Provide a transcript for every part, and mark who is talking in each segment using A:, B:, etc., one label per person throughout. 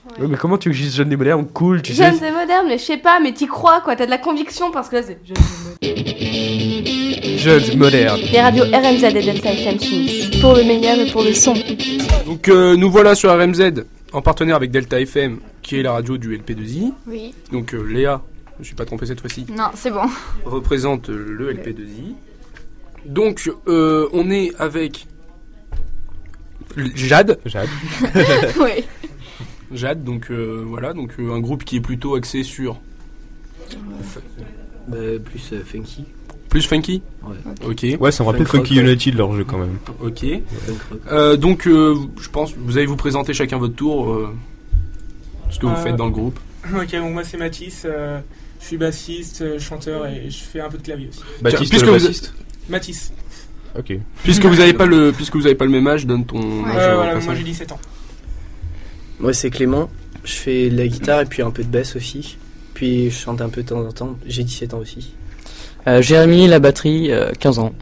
A: Ouais, mais comment tu veux que je dise jeunes et modernes, cool, tu
B: Jeunes
A: sais.
B: et modernes, mais je sais pas, mais t'y crois quoi, t'as de la conviction parce que là c'est jeunes et modernes.
A: Jeunes et modernes.
B: Les radios RMZ et Delta FM s'unissent pour le meilleur et pour le son.
A: Donc nous voilà sur RMZ, en partenaire avec Delta FM, qui est la radio du LP2I.
B: Oui.
A: Donc Léa, je ne suis pas trompé cette fois-ci,
B: Non, c'est bon.
A: représente le LP2I. Donc on est avec Jade.
B: Oui.
A: Jade, donc voilà, donc un groupe qui est plutôt axé sur
C: Plus funky.
A: plus funky.
C: Ouais.
A: Ok.
D: Ouais, ça me rappelle
C: Funk
D: Funky
C: rock,
D: United leur jeu quand même.
A: Ok.
C: Funk rock.
A: Donc je pense vous allez vous présenter chacun votre tour, ce que vous faites dans le groupe.
E: Ok, donc moi c'est Mathis, je suis bassiste, chanteur et je fais un peu de clavier aussi.
D: Baptiste,
A: puisque
D: le
A: vous-
D: bassiste.
E: Mathis.
D: Ok.
A: Puisque vous avez pas le même âge, donne ton âge au
E: Voilà,
A: passage.
E: moi j'ai 17 ans.
C: Moi c'est Clément, je fais de la guitare et puis un peu de basse aussi. Puis je chante un peu de temps en temps, j'ai 17 ans aussi.
F: Jérémy, la batterie, 15 ans.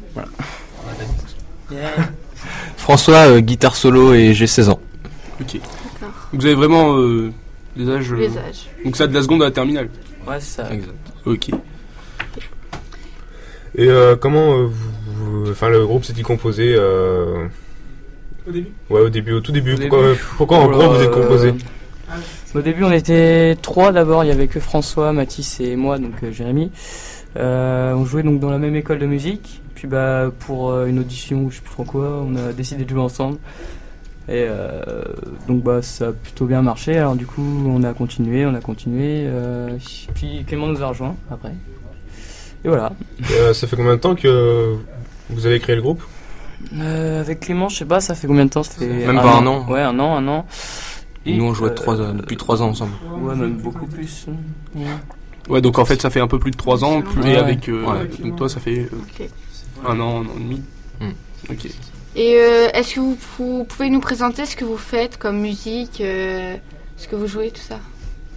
G: François, guitare solo et j'ai 16 ans.
A: Ok.
B: D'accord.
A: Vous avez vraiment des âges.
B: Les âges.
A: Donc ça de la seconde à la terminale.
F: Ouais, c'est ça.
G: Exact.
A: Ok.
D: Et comment enfin le groupe s'est-il composé
E: Au début.
D: Ouais, au tout début.
F: Au
D: Pourquoi en gros vous êtes composé?
F: Au début, on était 3 d'abord. Il y avait que François, Mathis et moi, donc Jérémy. On jouait donc dans la même école de musique. Puis pour une audition ou je sais plus trop quoi, on a décidé de jouer ensemble. Et donc ça a plutôt bien marché. Alors du coup, on a continué. Puis Clément nous a rejoint après. Et voilà.
D: Ça fait combien de temps que vous avez créé le groupe?
F: Avec Clément, je sais pas, ça fait combien de temps? Ça fait
G: Même pas un an.
F: Ouais, un an.
G: Et nous on jouait depuis 3 ans ensemble.
F: Ouais, même beaucoup plus.
A: Ouais, donc en fait ça fait un peu plus de 3 ans, plus, et
F: Ouais.
A: avec
G: Ouais.
A: donc toi ça fait
B: Ok.
A: un an et demi. Ok.
B: Et est-ce que vous pouvez nous présenter ce que vous faites comme musique, ce que vous jouez, tout ça?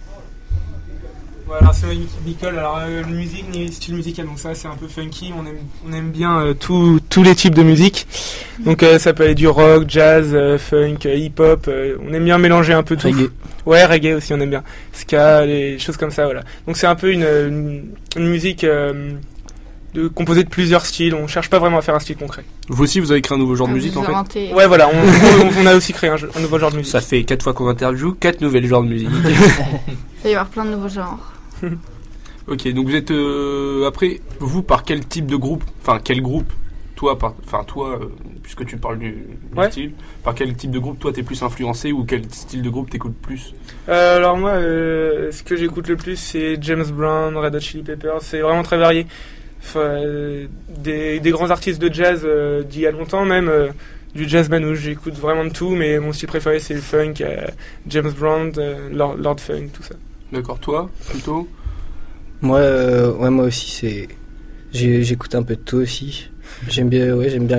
E: Voilà, c'est une équipe Bicol. Alors, musique, style musical, donc ça c'est un peu funky. On aime bien tous les types de musique. Donc ça peut aller du rock, jazz, funk, hip-hop. On aime bien mélanger un peu tout.
C: Reggae.
E: Ouais, reggae aussi, on aime bien. Ska, les choses comme ça, voilà. Donc c'est un peu une musique composée de plusieurs styles. On cherche pas vraiment à faire un style concret.
A: Vous aussi vous avez créé un nouveau genre de musique en fait.
B: Inventez.
E: Ouais, voilà, on a aussi créé un nouveau genre de musique.
A: Ça fait 4 fois qu'on interview, 4 nouvelles genres de musique.
B: Il va y avoir plein de nouveaux genres.
A: Ok, donc vous êtes après vous par quel type de groupe, enfin quel groupe toi puisque tu parles du
E: Ouais.
A: style, par quel type de groupe toi t'es plus influencé ou quel style de groupe t'écoutes plus?
E: Alors moi, ce que j'écoute le plus, c'est James Brown, Red Hot Chili Peppers. C'est vraiment très varié. Enfin, des grands artistes de jazz d'il y a longtemps, même du jazz manouche. J'écoute vraiment de tout, mais mon style préféré c'est le funk, James Brown, Lord Funk, tout ça.
A: D'accord, toi plutôt?
C: Moi, moi aussi j'écoute un peu de tout aussi. J'aime bien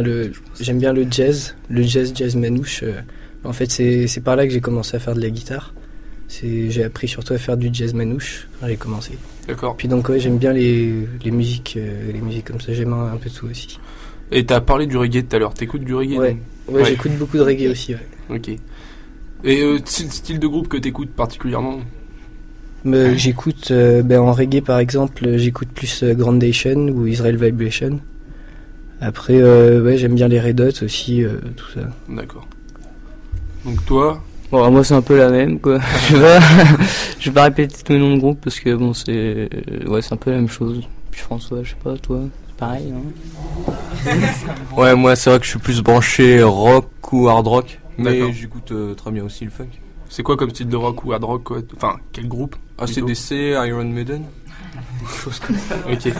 C: le jazz manouche. En fait, c'est par là que j'ai commencé à faire de la guitare. J'ai appris surtout à faire du jazz manouche quand j'ai commencé.
A: D'accord.
C: Puis donc j'aime bien les musiques comme ça. J'aime un peu tout aussi.
A: Et t'as parlé du reggae tout à l'heure, t'écoutes du reggae?
C: Ouais.
A: donc
C: Ouais,
A: Ouais.
C: j'écoute beaucoup de reggae aussi. Ouais.
A: Ok. Et style de groupe que t'écoutes particulièrement?
C: Mais j'écoute en reggae par exemple, j'écoute plus Grandation ou Israel Vibration. Après, j'aime bien les Red Hot aussi, tout ça.
A: D'accord. Donc toi?
F: Bon, moi c'est un peu la même quoi. Je vais pas répéter tous les noms de groupe parce que bon c'est un peu la même chose. Puis François, je sais pas, toi, c'est pareil. Hein.
G: Ouais, moi c'est vrai que je suis plus branché rock ou hard rock, mais
A: D'accord.
G: j'écoute très bien aussi le funk.
A: C'est quoi comme style de rock ou hard rock quoi? Enfin, quel groupe? plutôt?
G: ACDC, Iron Maiden, des choses comme ça.
A: Ok.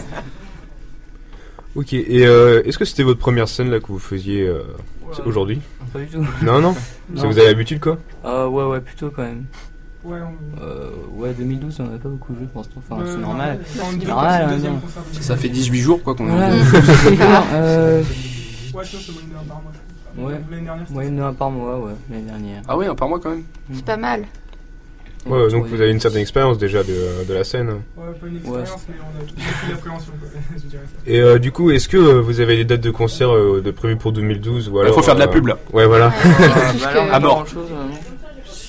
D: Ok, et est-ce que c'était votre première scène là que vous faisiez aujourd'hui?
F: Pas du tout.
D: Non.
F: Non.
D: Ça vous avez l'habitude quoi?
F: Ouais, plutôt quand même.
E: Ouais,
F: 2012, on n'a pas beaucoup joué pour l'instant. Enfin, c'est
E: non,
F: normal.
E: on dit
F: normal,
E: que c'est le
F: hein,
E: deuxième
F: non.
E: concert.
A: Ça fait 18 jours quoi qu'on est.
F: Ouais,
A: en-
F: c'est clair.
E: Ouais, sinon c'est moyenne d'un par mois. Je crois.
F: Ouais.
E: L'année dernière. c'était-
F: Moyenne d'un par mois, ouais, l'année dernière.
A: Ah ouais, un par mois quand même.
B: C'est pas mal.
D: Ouais, donc vous avez une certaine expérience déjà de la scène.
E: Ouais, pas une expérience, mais on a tous pris l'appréhension, quoi. Je dirais ça.
D: Et du coup, est-ce que vous avez des dates de concert de prévues pour 2012 ou alors,
A: Il faut faire de la pub là.
D: Ouais, voilà.
F: Bah là, on a
A: À
F: pas
A: mort.
F: grand-chose,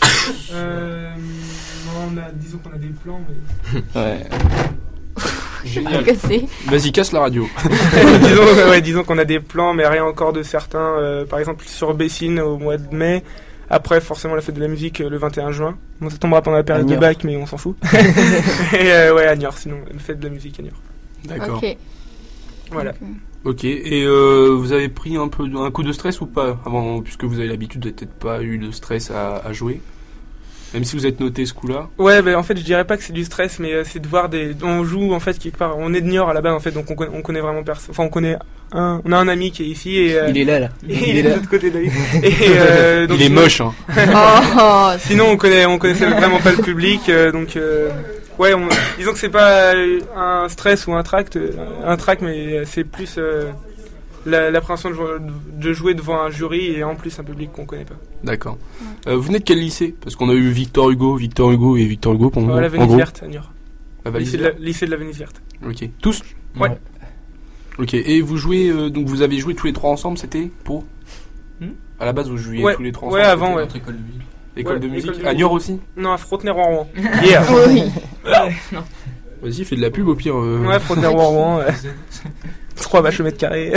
E: Non, disons qu'on a des plans, mais...
F: Ouais.
A: Génial.
B: Cassé.
A: Vas-y, casse la radio.
E: disons qu'on a des plans, mais rien encore de certains. Par exemple, sur Bessines au mois de mai. Après, forcément, la fête de la musique le 21 juin. Bon, ça tombera pendant la période de bac, mais on s'en fout. Et à Niort, sinon, la fête de la musique à Niort.
A: D'accord.
B: Ok.
E: Voilà.
A: Ok, et vous avez pris un coup de stress ou pas avant, puisque vous avez l'habitude, vous n'avez peut-être pas eu de stress à jouer, même si vous êtes noté ce coup-là.
E: Ouais, en fait, je dirais pas que c'est du stress, mais c'est de voir on joue en fait quelque part. On est de Niort à la base en fait, donc on connaît vraiment personne. Enfin, on a un ami qui est ici et
C: Il est là.
E: il est de l'autre côté de la ville. Et donc,
A: Il est moche, hein.
B: Oh,
E: Sinon, on connaissait vraiment pas le public, donc. Ouais, disons que c'est pas un stress ou un tract, mais c'est plus l'appréhension de jouer devant un jury et en plus un public qu'on connaît pas.
A: D'accord. Vous venez de quel lycée? Parce qu'on a eu Victor Hugo et Victor Hugo pour moi.
E: La Venise Verte à Niort.
A: La Venise
E: Lycée de la Venise Verte.
A: Ok. Tous?
E: Ouais.
A: Ok. Et vous jouez, donc vous avez joué tous les trois ensemble, c'était pour? À la base, vous jouiez tous les trois ensemble?
E: Ouais, avant, ouais.
A: École de musique à Niort aussi?
E: Non, à Frontenay-Rouen. Yeah.
B: oui.
F: Non.
A: Vas-y, fais de la pub au pire.
E: Ouais, Frontenay-Rouen. 3 vaches au mètre carré.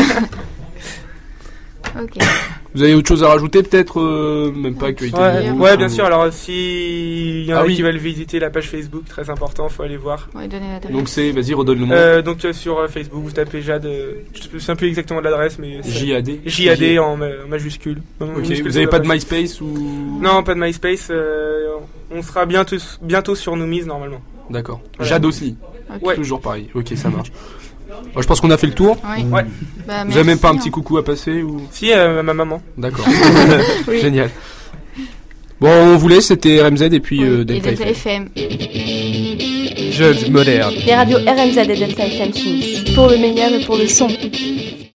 B: Ok.
A: Vous avez autre chose à rajouter peut-être, même pas que
E: Ouais, bien sûr. Alors, si y en a
A: oui.
E: qui veulent visiter la page Facebook, très important, faut aller voir.
B: Ouais, donnez l'adresse.
A: Donc vas-y, redonne le nom.
E: Donc sur Facebook, vous tapez Jade. Je ne sais plus exactement de l'adresse, mais
A: JAD.
E: JAD en majuscule.
A: Ok. Vous avez pas de MySpace ou?
E: Non, pas de MySpace. On sera bientôt sur Noomies normalement.
A: D'accord.
E: Voilà.
A: Jade aussi.
B: Ok.
E: Ouais.
A: Toujours pareil. Ok, ça marche. Bon, je pense qu'on a fait le tour.
B: Oui.
E: Ouais.
B: Bah,
A: Vous avez même pas un
B: merci,
A: petit coucou à passer ou?
E: Si, ma maman.
A: D'accord.
B: Oui.
A: Génial. Bon, on vous laisse, c'était RMZ et puis
B: Oui, et
A: Delta
B: Delta
A: FM.
B: FM.
D: Jeunes modernes.
H: Les radios RMZ et Delta FM s'unissent pour le meilleur et pour le son.